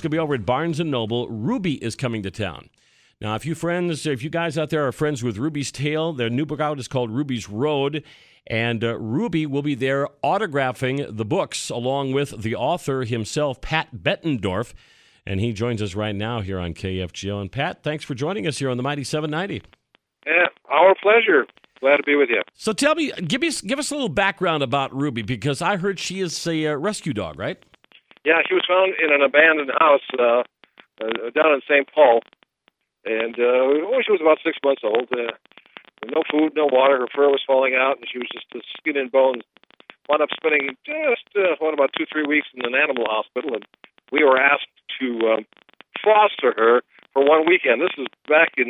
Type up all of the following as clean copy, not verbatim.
going to be over at Barnes & Noble. Ruby is coming to town. Now, if you guys out there are friends with Ruby's Tale, their new book out is called Ruby's Road, and Ruby will be there autographing the books along with the author himself, Pat Bettendorf, and he joins us right now here on KFGO. And Pat, thanks for joining us here on the Mighty 790. Yeah, our pleasure. Glad to be with you. So tell me, give us a little background about Ruby, because I heard she is a rescue dog, right? Yeah, she was found in an abandoned house down in St. Paul. And she was about 6 months old. No food, no water. Her fur was falling out, and she was just skin and bones. Wound up spending about 2-3 weeks in an animal hospital, and we were asked to foster her for one weekend. This was back in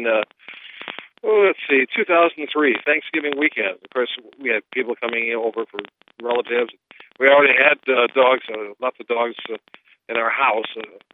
2003, Thanksgiving weekend. Of course, we had people coming over for relatives. We already had dogs, lots of dogs in our house,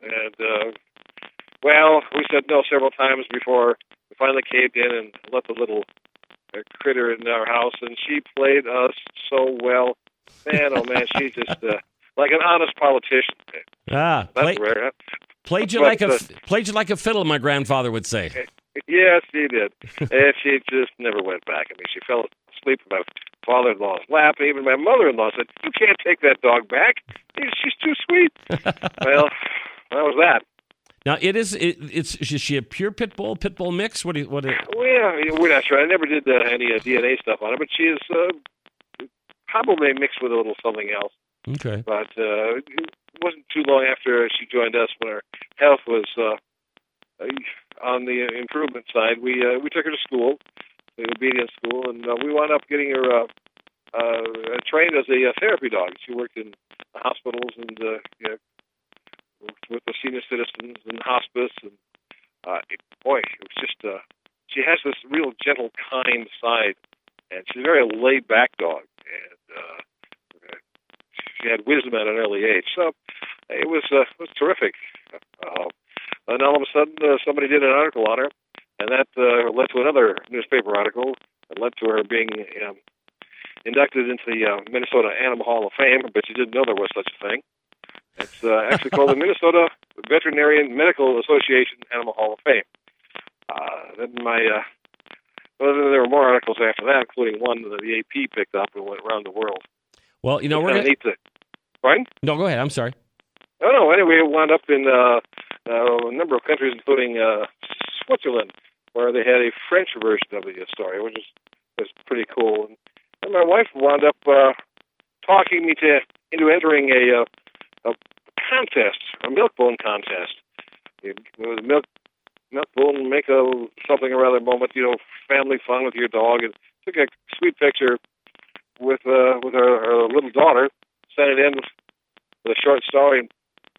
we said no several times before we finally caved in and let the little critter in our house, and she played us so well. Man, oh man, she's just like an honest politician. That's rare. Huh? Played you like a fiddle, my grandfather would say. Yes, she did. And she just never went back. I mean, she fell asleep in my father-in-law's lap. Even my mother-in-law said, "You can't take that dog back. She's too sweet." Well, that was that. Now, is she a pure pit bull mix? What? Well, yeah, we're not sure. I never did any DNA stuff on her, but she is probably mixed with a little something else. Okay. But it wasn't too long after she joined us when her health was on the improvement side. We took her to school, the obedience school, and we wound up getting her trained as a therapy dog. She worked in hospitals and with the senior citizens and hospice, and it was just she has this real gentle, kind side, and she's a very laid-back dog, and she had wisdom at an early age. So it was terrific. And all of a sudden, somebody did an article on her, and that led to another newspaper article that led to her being inducted into the Minnesota Animal Hall of Fame, but you didn't know there was such a thing. It's actually called the Minnesota Veterinarian Medical Association Animal Hall of Fame. Then there were more articles after that, including one that the AP picked up and went around the world. Well, we're going to... Pardon? No, go ahead. I'm sorry. No. Anyway, it wound up in a number of countries, including Switzerland, where they had a French version of the story, which was pretty cool. And my wife wound up talking me into entering a contest, a milk bone contest. It was milk bone, make something or other moment, family fun with your dog, and took a sweet picture with her little daughter, sent it in with a short story. And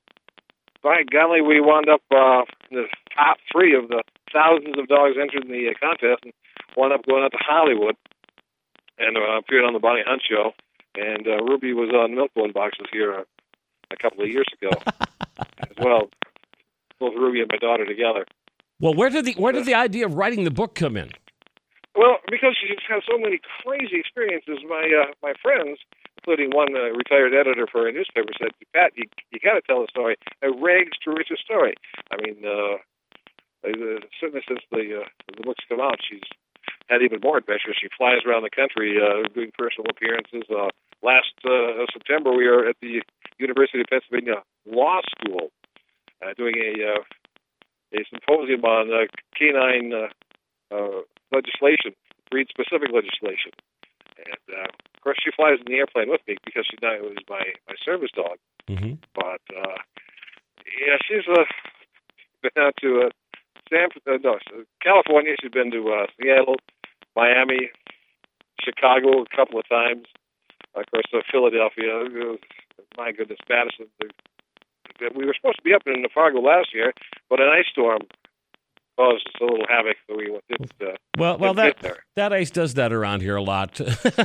by golly, we wound up in the top 3 of the thousands of dogs entered in the contest, and wound up going out to Hollywood and appeared on the Bonnie Hunt Show. And Ruby was on milk bone boxes here a couple of years ago as well. Both Ruby and my daughter together. Well, where did the idea of writing the book come in? Well, because she's had so many crazy experiences. My friends, including one retired editor for a newspaper, said, "Pat, you got to tell the story, a rags to riches story." I mean, certainly since the book's come out, she's had even more adventures. She flies around the country doing personal appearances. Last September, we were at the University of Pennsylvania Law School doing a symposium on canine legislation, breed-specific legislation. And, of course, she flies in the airplane with me because she's not always my service dog. Mm-hmm. But, she's been out to California. She's been to Seattle, Miami, Chicago a couple of times. Of course, Philadelphia. My goodness, Madison. We were supposed to be up in Fargo last year, but an ice storm caused a little havoc, so we didn't get there. That ice does that around here a lot.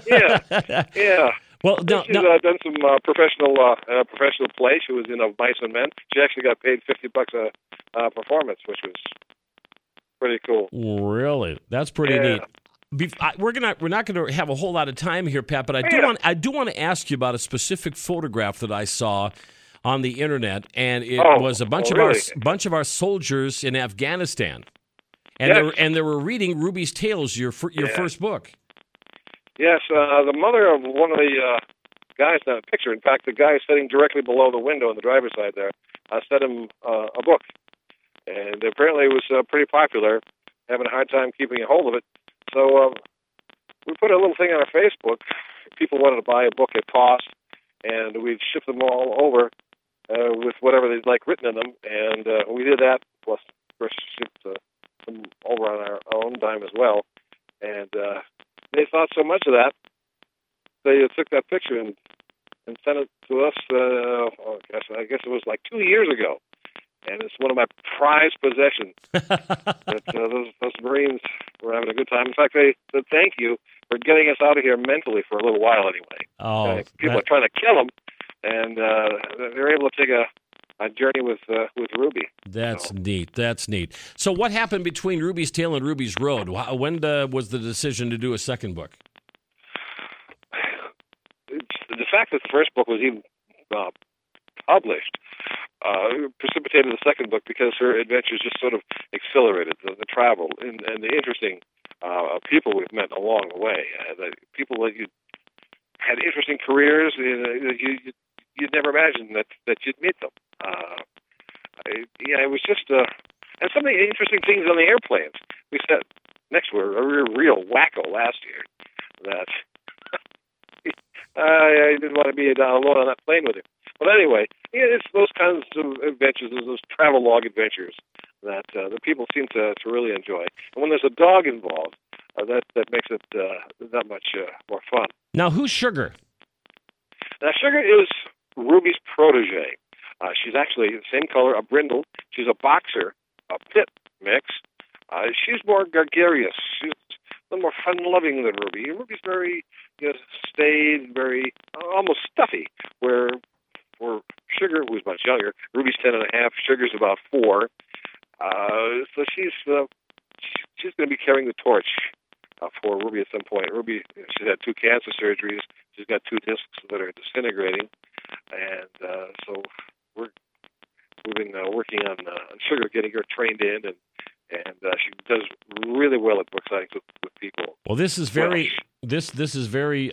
Yeah. Well, she's done some professional play. She was in a Mice and Men. She actually got paid $50 a performance, which was pretty cool. Really, that's pretty neat. We're not going to have a whole lot of time here, Pat, but I do want to ask you about a specific photograph that I saw on the internet, and it was a bunch of our soldiers in Afghanistan, and they were reading Ruby's Tales, your first book. Yes, the mother of one of the guys in that picture. In fact, the guy sitting directly below the window on the driver's side there, sent him a book, and apparently it was pretty popular. Having a hard time keeping a hold of it, so we put a little thing on our Facebook. People wanted to buy a book at cost, and we'd ship them all over with whatever they'd like written in them, and we did that. Plus, of course, shipped them over on our own dime as well. And they thought so much of that, they took that picture and sent it to us. I guess it was like 2 years ago, and it's one of my prized possessions. those Marines were having a good time. In fact, they said thank you for getting us out of here mentally for a little while anyway. People are trying to kill them, and they're able to take a journey with Ruby. That's neat. That's neat. So what happened between Ruby's Tale and Ruby's Road? When was the decision to do a second book? The fact that the first book was even published precipitated the second book because her adventures just sort of accelerated the travel and the interesting people we've met along the way. The people that you had interesting careers, you'd never imagine that you'd meet them. It was just and some of the interesting things on the airplanes. We sat next to a real wacko last year that I didn't want to be alone on that plane with him. But anyway, it's those kinds of adventures, those travelogue adventures that the people seem to really enjoy. And when there's a dog involved, that makes it that much more fun. Now, who's Sugar? Now, Sugar is Ruby's protege. She's actually the same color, a brindle. She's a boxer, a pit mix. She's more gregarious. She's a little more fun-loving than Ruby. Ruby's very staid, very almost stuffy, where for Sugar, who's much younger, Ruby's 10.5, Sugar's about 4. So she's going to be carrying the torch for Ruby at some point. Ruby, she's had 2 cancer surgeries. She's got 2 discs that are disintegrating, and so we're working on Sugar, getting her trained in, and she does really well at book signings with people. Well, this is very this is very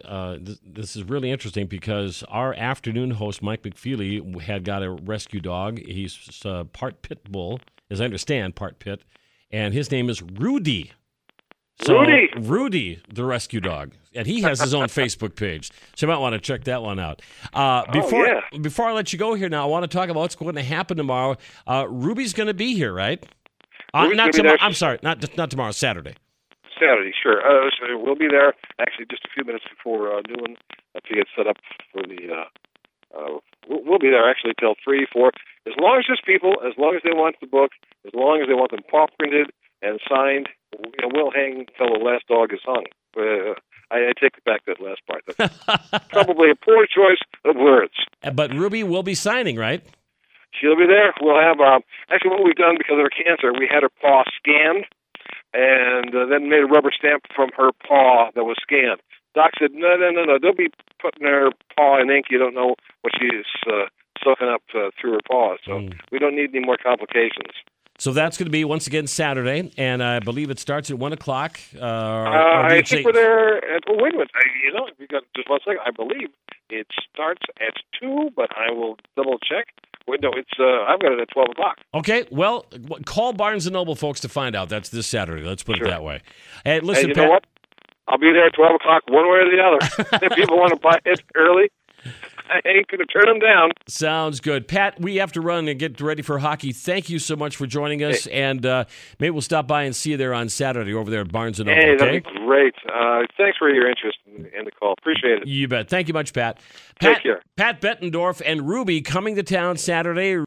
this is really interesting because our afternoon host Mike McFeely had got a rescue dog. He's part pit bull, as I understand, part pit, and his name is Rudy. So, Rudy, the rescue dog, and he has his own Facebook page, so you might want to check that one out. Before I let you go here now, I want to talk about what's going to happen tomorrow. Ruby's going to be here, right? Not tomorrow. I'm sorry, not tomorrow. Saturday. Saturday, sure. So we'll be there actually just a few minutes before noon to get set up for the. We'll be there actually till 3, 4. As long as there's people, as long as they want the book, as long as they want them paw printed and signed, we'll hang till the last dog is hung. I take back that last part. That's probably a poor choice of words. But Ruby will be signing, right? She'll be there. We'll have, actually what we've done because of her cancer, we had her paw scanned and then made a rubber stamp from her paw that was scanned. Doc said, no, don't be putting her paw in ink. You don't know what she's soaking up through her paw. So we don't need any more complications. So that's going to be, once again, Saturday, and I believe it starts at 1 o'clock. I think we're there at, wait a minute, if you got just 1 second, I believe it starts at 2, but I will double check. Wait, no, I've got it at 12 o'clock. Okay, well, call Barnes & Noble, folks, to find out. That's this Saturday. Let's put it that way. Hey, listen, and Pat. You know what? I'll be there at 12 o'clock, one way or the other. If people want to buy it early, I ain't going to turn them down. Sounds good. Pat, we have to run and get ready for hockey. Thank you so much for joining us, and maybe we'll stop by and see you there on Saturday over there at Barnes & Noble. Hey, okay? that'd be great. Thanks for your interest in the call. Appreciate it. You bet. Thank you much, Pat. Take care. Pat Bettendorf and Ruby coming to town Saturday.